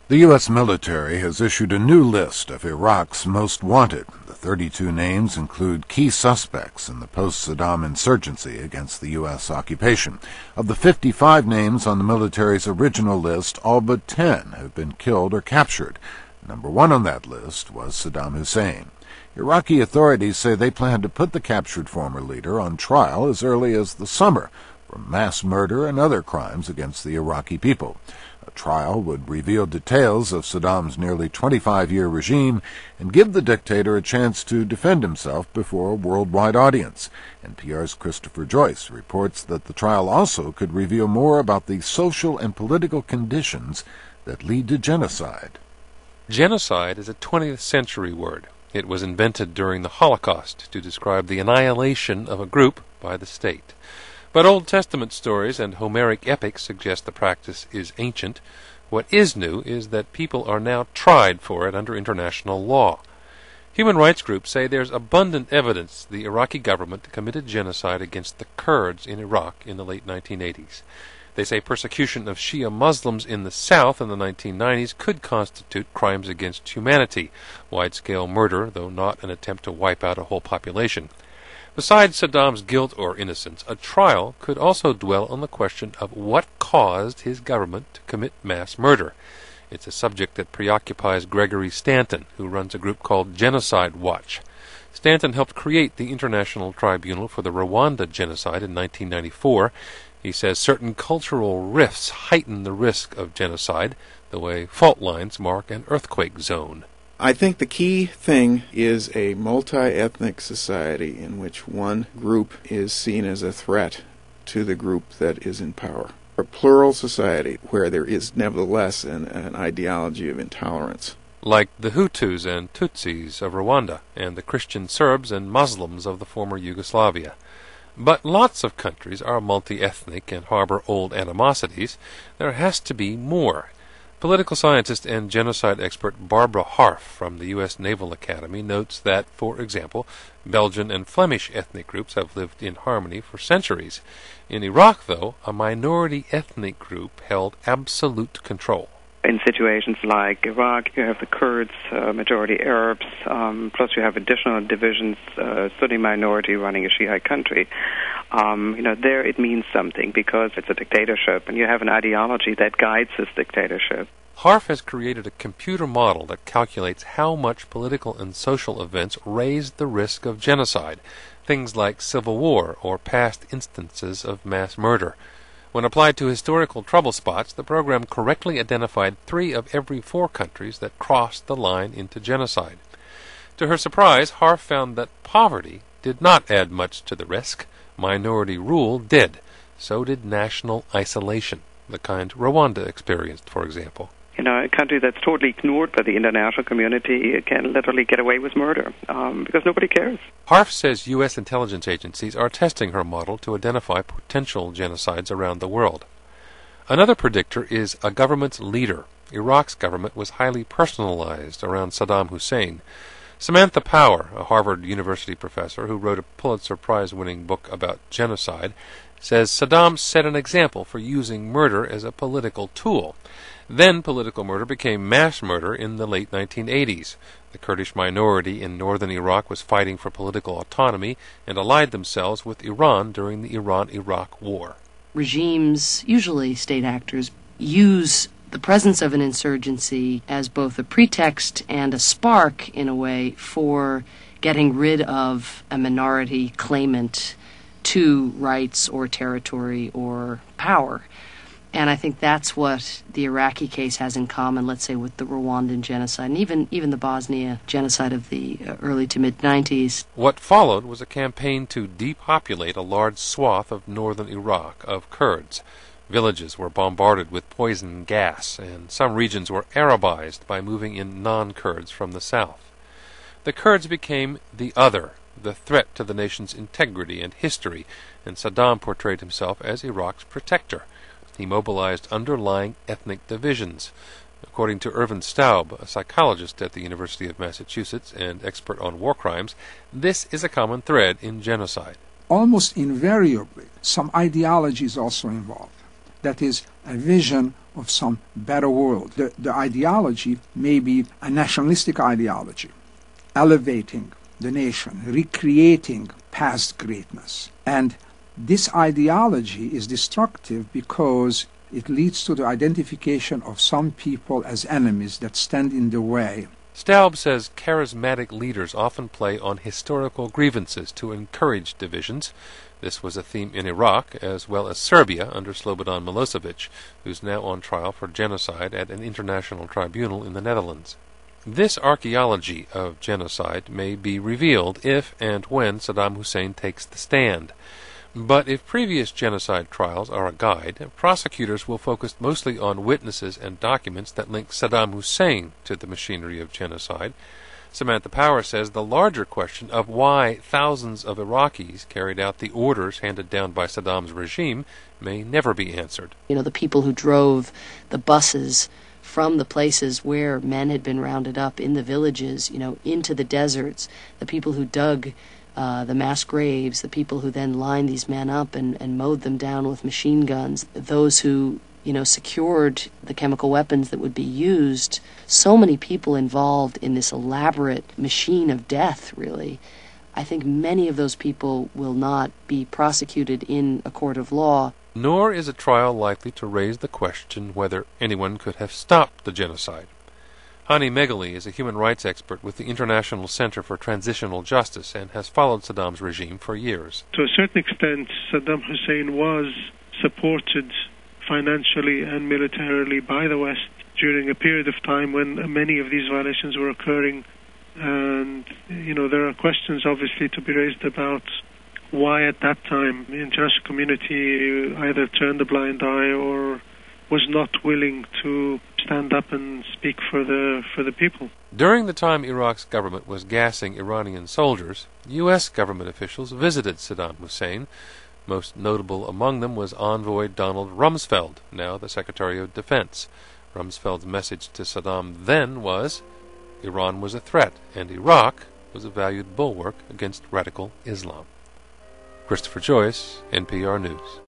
The U.S. military has issued a new list of Iraq's most wanted. The 32 names include key suspects in the post-Saddam insurgency against the U.S. occupation. Of the 55 names on the military's original list, all but 10 have been killed or captured. Number 1 on that list was Saddam Hussein. Iraqi authorities say they plan to put the captured former leader on trial as early as the summer for mass murder and other crimes against the Iraqi people. A trial would reveal details of Saddam's nearly 25-year regime and give the dictator a chance to defend himself before a worldwide audience. NPR's Christopher Joyce reports that the trial also could reveal more about the social and political conditions that lead to genocide. Genocide is a 20th century word. It was invented during the Holocaust to describe the annihilation of a group by the state. But Old Testament stories and Homeric epics suggest the practice is ancient. What is new is that people are now tried for it under international law. Human rights groups say there's abundant evidence the Iraqi government committed genocide against the Kurds in Iraq in the late 1980s. They say persecution of Shia Muslims in the south in the 1990s could constitute crimes against humanity, wide-scale murder, though not an attempt to wipe out a whole population. Besides Saddam's guilt or innocence, a trial could also dwell on the question of what caused his government to commit mass murder. It's a subject that preoccupies Gregory Stanton, who runs a group called Genocide Watch. Stanton helped create the International Tribunal for the Rwanda Genocide in 1994. He says certain cultural rifts heighten the risk of genocide, the way fault lines mark an earthquake zone. I think the key thing is a multi-ethnic society in which one group is seen as a threat to the group that is in power. A plural society where there is nevertheless an ideology of intolerance. Like the Hutus and Tutsis of Rwanda, and the Christian Serbs and Muslims of the former Yugoslavia. But lots of countries are multi-ethnic and harbor old animosities. There has to be more. Political scientist and genocide expert Barbara Harf from the U.S. Naval Academy notes that, for example, Belgian and Flemish ethnic groups have lived in harmony for centuries. In Iraq, though, a minority ethnic group held absolute control. In situations like Iraq, you have the Kurds, majority Arabs, plus you have additional divisions, Sunni minority running a Shiite country. There it means something because it's a dictatorship, and you have an ideology that guides this dictatorship. Harf has created a computer model that calculates how much political and social events raised the risk of genocide, things like civil war or past instances of mass murder. When applied to historical trouble spots, the program correctly identified 3 of every 4 countries that crossed the line into genocide. To her surprise, Harf found that poverty did not add much to the risk. Minority rule did. So did national isolation, the kind Rwanda experienced, for example. A country that's totally ignored by the international community can literally get away with murder because nobody cares. Harf says U.S. intelligence agencies are testing her model to identify potential genocides around the world. Another predictor is a government's leader. Iraq's government was highly personalized around Saddam Hussein. Samantha Power, a Harvard University professor who wrote a Pulitzer Prize-winning book about genocide, says Saddam set an example for using murder as a political tool. Then political murder became mass murder in the late 1980s. The Kurdish minority in northern Iraq was fighting for political autonomy and allied themselves with Iran during the Iran-Iraq War. Regimes, usually state actors, use the presence of an insurgency as both a pretext and a spark, in a way, for getting rid of a minority claimant to rights or territory or power. And I think that's what the Iraqi case has in common, let's say, with the Rwandan genocide and even the Bosnia genocide of the early to mid-90s. What followed was a campaign to depopulate a large swath of northern Iraq of Kurds. Villages were bombarded with poison gas, and some regions were Arabized by moving in non-Kurds from the south. The Kurds became the other, the threat to the nation's integrity and history, and Saddam portrayed himself as Iraq's protector. He mobilized underlying ethnic divisions. According to Irvin Staub, a psychologist at the University of Massachusetts and expert on war crimes, this is a common thread in genocide. Almost invariably, some ideology is also involved. That is, a vision of some better world. The ideology may be a nationalistic ideology, elevating the nation, recreating past greatness. And this ideology is destructive because it leads to the identification of some people as enemies that stand in the way. Staub says charismatic leaders often play on historical grievances to encourage divisions. This was a theme in Iraq as well as Serbia under Slobodan Milosevic, who's now on trial for genocide at an international tribunal in the Netherlands. This archaeology of genocide may be revealed if and when Saddam Hussein takes the stand. But if previous genocide trials are a guide, prosecutors will focus mostly on witnesses and documents that link Saddam Hussein to the machinery of genocide. Samantha Power says the larger question of why thousands of Iraqis carried out the orders handed down by Saddam's regime may never be answered. The people who drove the buses from the places where men had been rounded up in the villages, into the deserts, the people who dug the mass graves, the people who then lined these men up and mowed them down with machine guns, those who, secured the chemical weapons that would be used. So many people involved in this elaborate machine of death, really. I think many of those people will not be prosecuted in a court of law. Nor is a trial likely to raise the question whether anyone could have stopped the genocide. Hani Meghali is a human rights expert with the International Center for Transitional Justice and has followed Saddam's regime for years. To a certain extent, Saddam Hussein was supported financially and militarily by the West during a period of time when many of these violations were occurring. And, there are questions obviously to be raised about why at that time the international community either turned a blind eye or was not willing to stand up and speak for the people. During the time Iraq's government was gassing Iranian soldiers, U.S. government officials visited Saddam Hussein. Most notable among them was envoy Donald Rumsfeld, now the Secretary of Defense. Rumsfeld's message to Saddam then was, Iran was a threat, and Iraq was a valued bulwark against radical Islam. Christopher Joyce, NPR News.